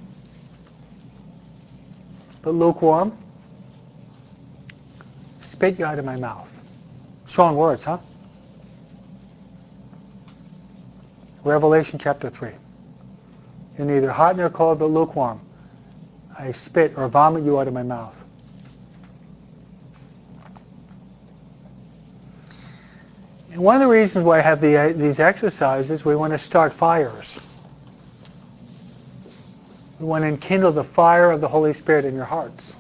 but lukewarm. Spit you out of my mouth. Strong words, huh? Revelation chapter 3. You're neither hot nor cold, but lukewarm. I spit or vomit you out of my mouth. And one of the reasons why I have these exercises, we want to start fires. We want to enkindle the fire of the Holy Spirit in your hearts.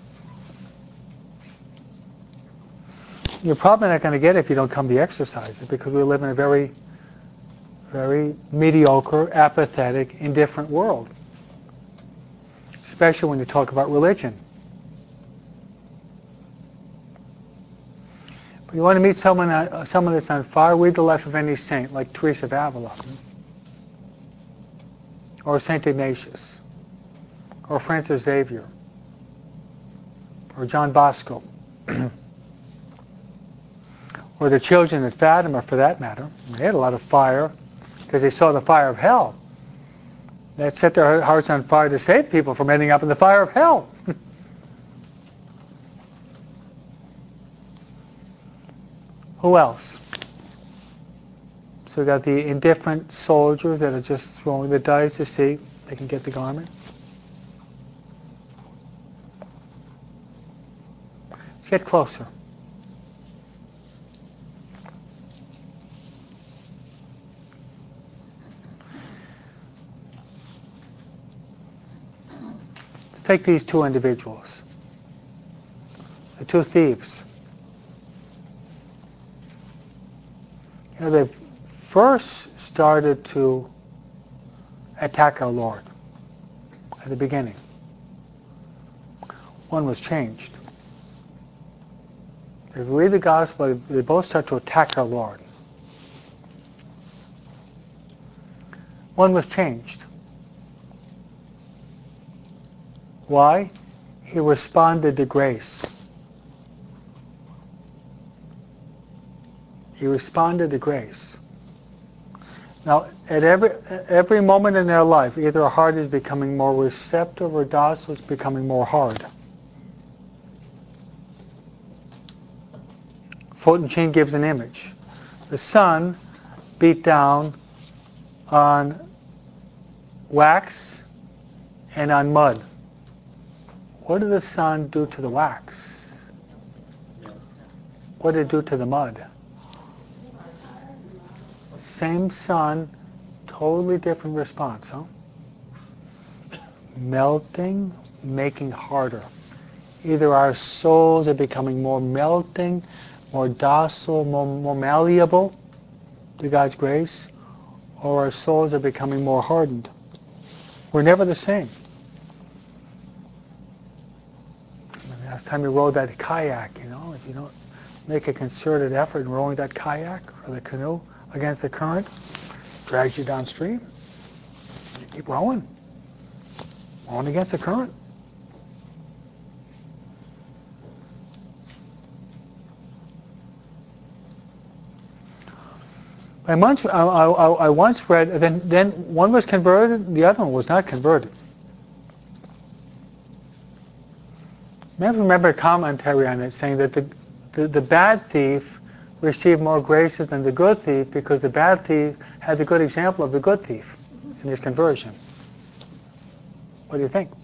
You're probably not going to get it if you don't come to the exercises, because we live in a very, very mediocre, apathetic, indifferent world. Especially when you talk about religion. But you want to meet someone that's on fire, read the life of any saint, like Teresa of Avila, or Saint Ignatius, or Francis Xavier, or John Bosco, or the children at Fatima, for that matter. They had a lot of fire because they saw the fire of hell. That set their hearts on fire to save people from ending up in the fire of hell. Who else? So we got the indifferent soldiers that are just throwing the dice to see if they can get the garment. Let's get closer. Let's take these two individuals, the two thieves. They first started to attack our Lord at the beginning. One was changed. If we read the gospel, they both start to attack our Lord. One was changed. Why? He responded to grace. He responded to grace. Now, at every moment in their life, either our heart is becoming more receptive or docile, it's becoming more hard. Fulton Sheen gives an image. The sun beat down on wax and on mud. What did the sun do to the wax? What did it do to the mud? Same sun, totally different response, huh? Melting, making harder. Either our souls are becoming more melting, more docile, more malleable to God's grace, or our souls are becoming more hardened. We're never the same. Last time you rowed that kayak, if you don't make a concerted effort in rowing that kayak or the canoe against the current, drags you downstream. You keep rowing against the current. I once read, then one was converted, the other one was not converted. I remember a commentary on it saying that the bad thief received more graces than the good thief because the bad thief had the good example of the good thief in his conversion. What do you think?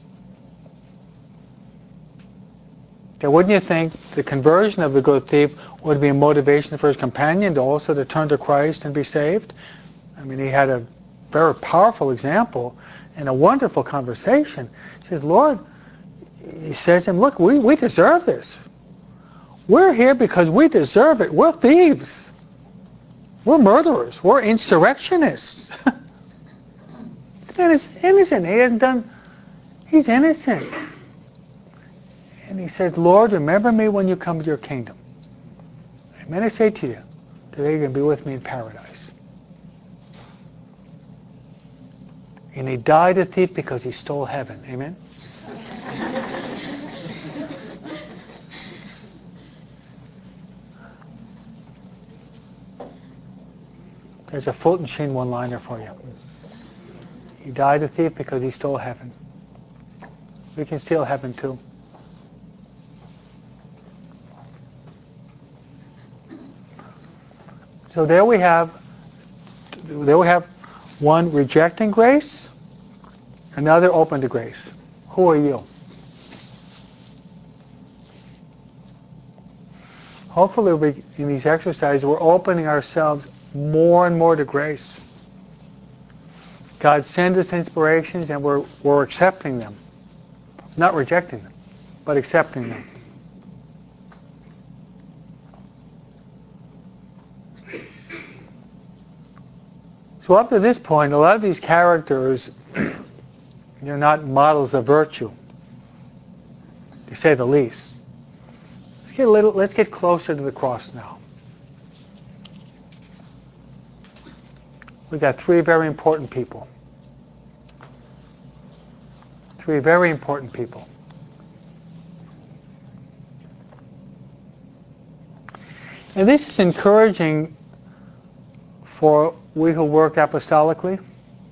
Now, wouldn't you think the conversion of the good thief would be a motivation for his companion to also to turn to Christ and be saved? I mean, he had a very powerful example and a wonderful conversation. He says, Lord, he says to him, look, we deserve this. We're here because we deserve it. We're thieves. We're murderers. We're insurrectionists. This man is innocent. He's innocent. And he says, Lord, remember me when you come to your kingdom. Amen. I say to you, today you're going to be with me in paradise. And he died a thief because he stole heaven. Amen. There's a Fulton Sheen one-liner for you. He died a thief because he stole heaven. We can steal heaven too. So there we have one rejecting grace, another open to grace. Who are you? Hopefully in these exercises we're opening ourselves more and more to grace. God sends us inspirations and we're accepting them. Not rejecting them, but accepting them. So up to this point, a lot of these characters, they're not models of virtue, to say the least. Let's get closer to the cross now. We got three very important people. Three very important people. And this is encouraging for we who work apostolically.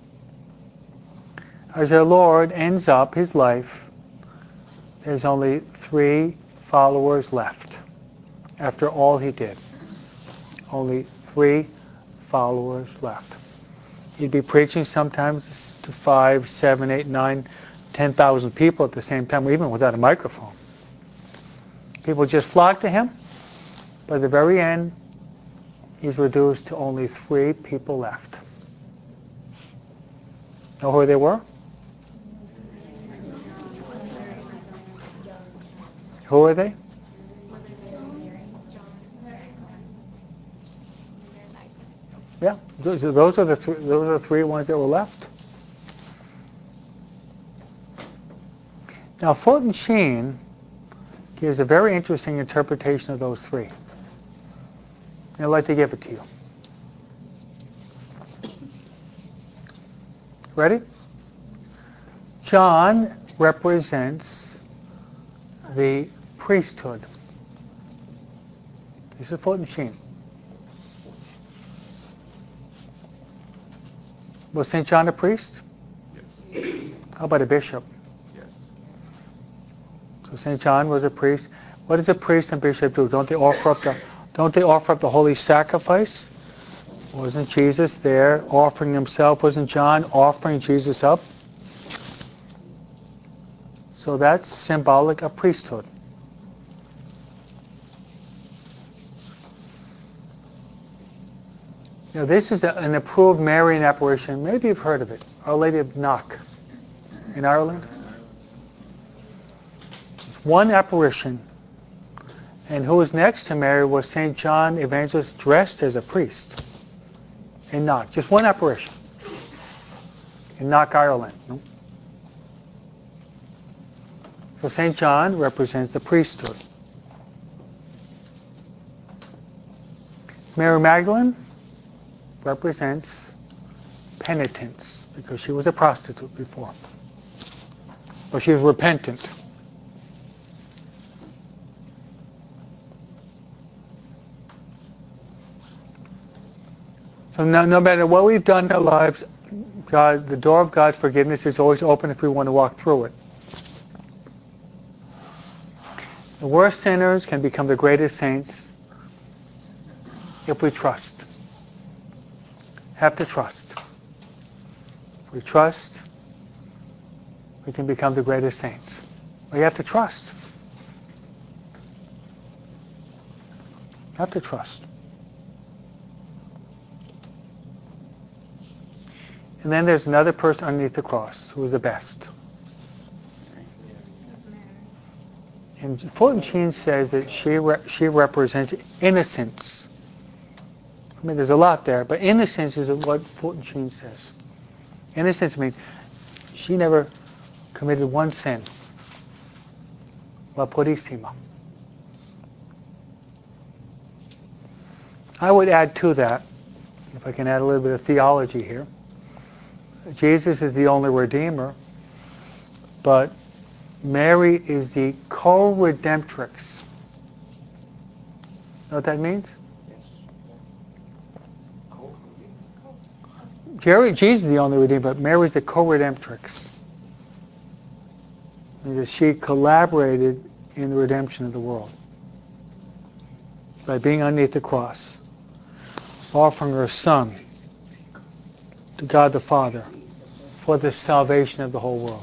As our Lord ends up his life, there's only 3 followers left after all he did. Only 3 followers left. He'd be preaching sometimes to 5, 7, 8, 9, 10,000 people at the same time, or even without a microphone. People just flocked to him. By the very end, he's reduced to only 3 people left. Know who they were? Who are they? Yeah, those are the 3 ones that were left. Now, Fulton Sheen gives a very interesting interpretation of those 3. I'd like to give it to you. Ready? John represents the priesthood. This is Fulton Sheen. Was St. John a priest? Yes. How about a bishop? Yes. So St. John was a priest. What does a priest and bishop do? Don't they offer up the holy sacrifice? Wasn't Jesus there offering himself? Wasn't John offering Jesus up? So that's symbolic of priesthood. Now this is an approved Marian apparition. Maybe you've heard of it. Our Lady of Knock in Ireland. It's one apparition. And who was next to Mary was St. John Evangelist dressed as a priest in Knock. Just one apparition in Knock, Ireland. So St. John represents the priesthood. Mary Magdalene represents penitence because she was a prostitute before. But she was repentant. So no matter what we've done in our lives, God, the door of God's forgiveness is always open if we want to walk through it. The worst sinners can become the greatest saints if we trust. Have to trust. If we trust, we can become the greatest saints. We have to trust. Have to trust. And then there's another person underneath the cross who is the best. And Fulton Sheen says that she represents innocence. I mean, there's a lot there, but innocence is what Fulton Sheen says. Innocence means she never committed one sin. La purissima. I would add to that, if I can add a little bit of theology here, Jesus is the only Redeemer, but Mary is the co-redemptrix. Know what that means? Jesus is the only Redeemer, but Mary's the co-redemptrix. Because she collaborated in the redemption of the world by being underneath the cross, offering her Son to God the Father for the salvation of the whole world.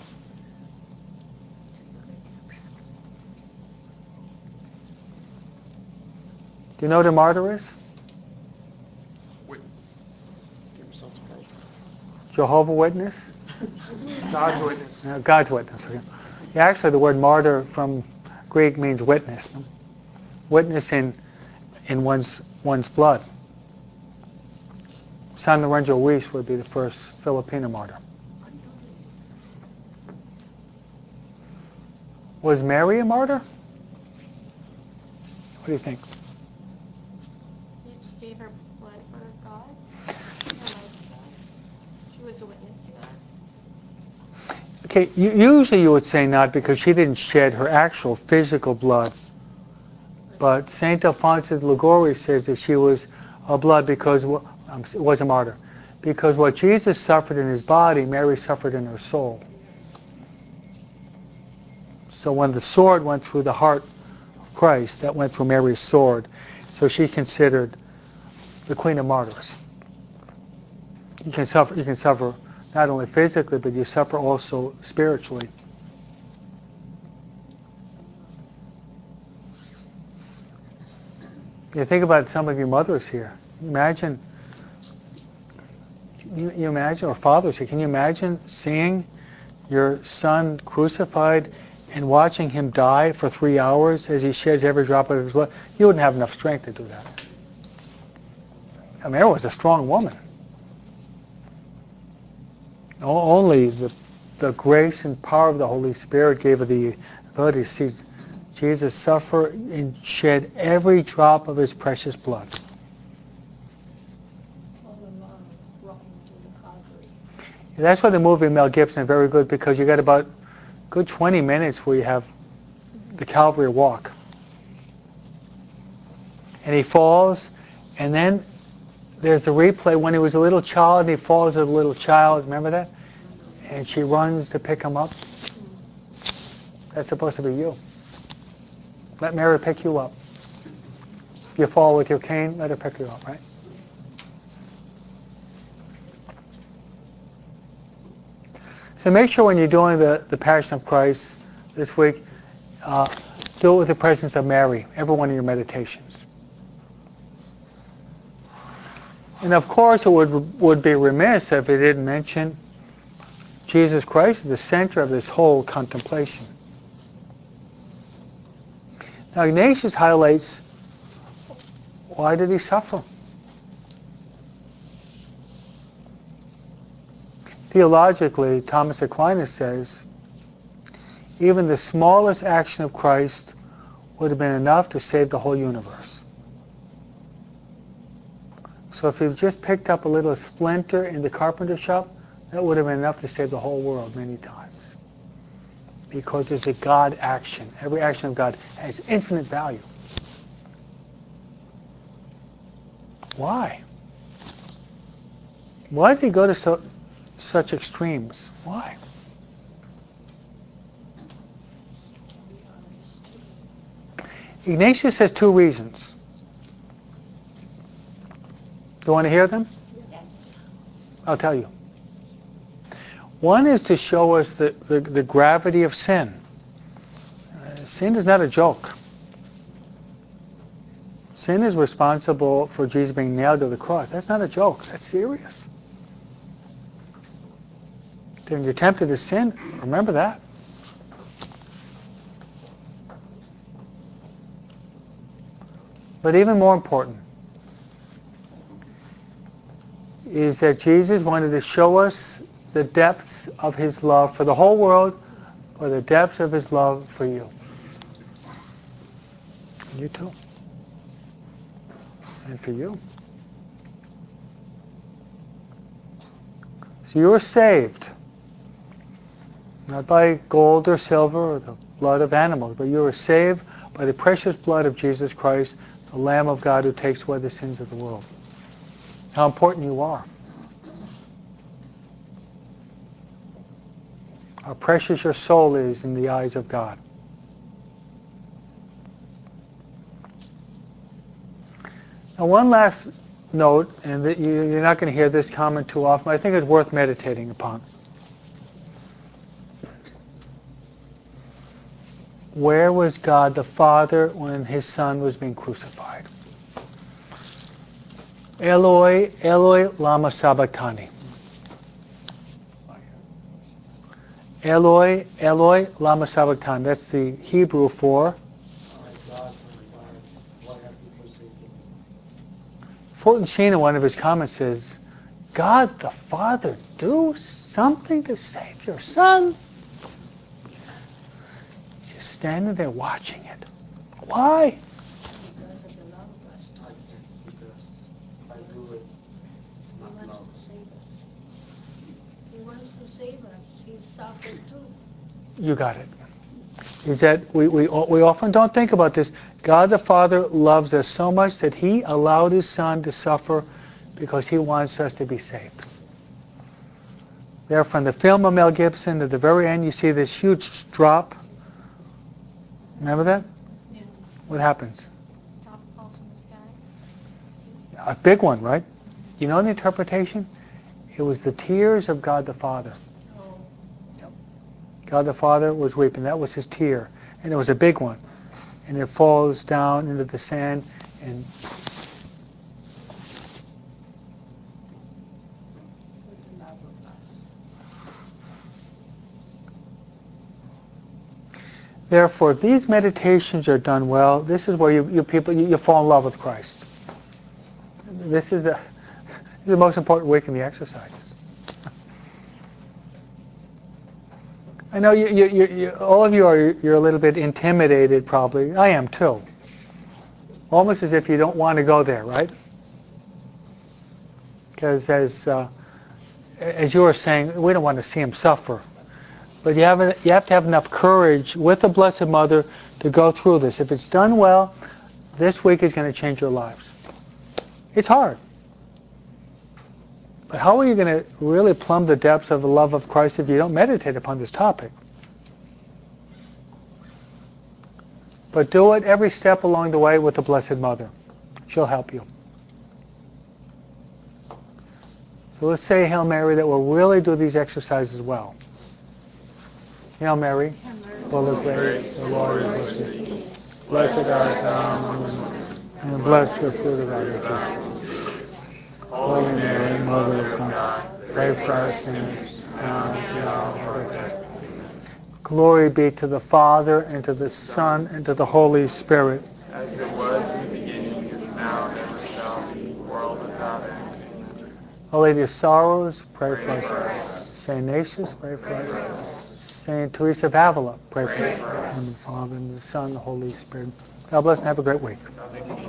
Do you know what a martyr is? Witness. Give yourself to Christ. Jehovah's Witness? God's witness. God's Witness. Okay. Yeah, actually, the word martyr from Greek means witness. Witness in one's blood. San Lorenzo Ruiz would be the first Filipino martyr. Was Mary a martyr? What do you think? She gave her blood for God. She was a witness to God. Okay, usually you would say not because she didn't shed her actual physical blood. But St. Alphonsus Liguori says that she was a blood because was a martyr. Because what Jesus suffered in his body, Mary suffered in her soul. So when the sword went through the heart of Christ, that went through Mary's sword. So she considered the Queen of Martyrs. You can suffer not only physically, but you suffer also spiritually. You think about some of your mothers here. Imagine, you imagine, or fathers here, can you imagine seeing your son crucified and watching him die for 3 hours as he sheds every drop of his blood? You wouldn't have enough strength to do that. I mean, Mary was a strong woman. Only the grace and power of the Holy Spirit gave her the ability to see Jesus suffer and shed every drop of his precious blood. That's why the movie Mel Gibson is very good, because you got about a good 20 minutes where you have the Calvary walk. And he falls, and then there's the replay when he was a little child, and he falls as a little child. Remember that? And she runs to pick him up. That's supposed to be you. Let Mary pick you up. If you fall with your cane, let her pick you up, right? So make sure when you're doing the Passion of Christ this week, do it with the presence of Mary, every one of your meditations. And of course, it would be remiss if it didn't mention Jesus Christ is the center of this whole contemplation. Now, Ignatius highlights, why did he suffer? Theologically, Thomas Aquinas says, even the smallest action of Christ would have been enough to save the whole universe. So if he just picked up a little splinter in the carpenter shop, that would have been enough to save the whole world many times. Because it's a God action. Every action of God has infinite value. Why? Why did he go to such extremes? Why? Ignatius has 2 reasons. Do you want to hear them? Yes. I'll tell you. One is to show us the gravity of sin. Sin is not a joke. Sin is responsible for Jesus being nailed to the cross. That's not a joke. That's serious. When you're tempted to sin, remember that. But even more important is that Jesus wanted to show us the depths of his love for the whole world, or the depths of his love for you. You too. And for you. So you're saved. Not by gold or silver or the blood of animals, but you are saved by the precious blood of Jesus Christ, the Lamb of God who takes away the sins of the world. How important you are. How precious your soul is in the eyes of God. Now one last note, and that you're not going to hear this comment too often, I think it's worth meditating upon. Where was God the Father when his Son was being crucified? Eloi, Eloi, lama sabachthani. Eloi, Eloi, lama sabachthani. That's the Hebrew for My God, why have you forsaken me? Fulton Sheen, in one of his comments, says, God the Father, do something to save your Son. He's just standing there watching it. Why? Because of the love of us. I can't because I do it. It's He not wants love. to save us. He wants to save us. He suffered too. You got it. Is that we often don't think about this. God the Father loves us so much that he allowed his Son to suffer because he wants us to be saved. There, from the film of Mel Gibson, at the very end, you see this huge drop. Remember that? Yeah. What happens? Drop falls from the sky. A big one, right? You know the interpretation? It was the tears of God the Father. Oh. God the Father was weeping. That was his tear. And it was a big one. And it falls down into the sand and With the love of us. therefore, if these meditations are done well, this is where you fall in love with Christ. This is the most important week in the exercises. I know all of you you're a little bit intimidated, probably. I am too. Almost as if you don't want to go there, right? Because as you were saying, we don't want to see him suffer. But you have to have enough courage with the Blessed Mother to go through this. If it's done well, this week is going to change your lives. It's hard. But how are you going to really plumb the depths of the love of Christ if you don't meditate upon this topic? But do it every step along the way with the Blessed Mother. She'll help you. So let's say Hail Mary that we'll really do these exercises well. Hail Mary, full of grace, the Lord is with thee. Blessed art thou among women, and blessed the fruit of thy womb. Holy Mary, Mother of God, pray for us sinners, now and at the hour of our death. Glory be to the Father, and to the Son, and to the Holy Spirit. As it was in the beginning, is now, and ever shall be, world without end. Amen. Our Lady of Sorrows, pray for us. Saint Ignatius, pray for us. Saint Teresa of Avila, pray for us. In the Father, and the Son, and the Holy Spirit. God bless and have a great week.